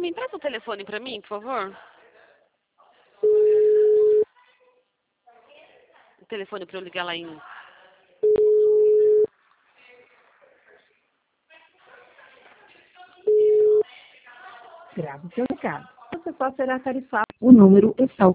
me empresta o telefone pra mim, por favor? O telefone pra eu ligar lá em... Grave seu recado. Você só será tarifado. O número está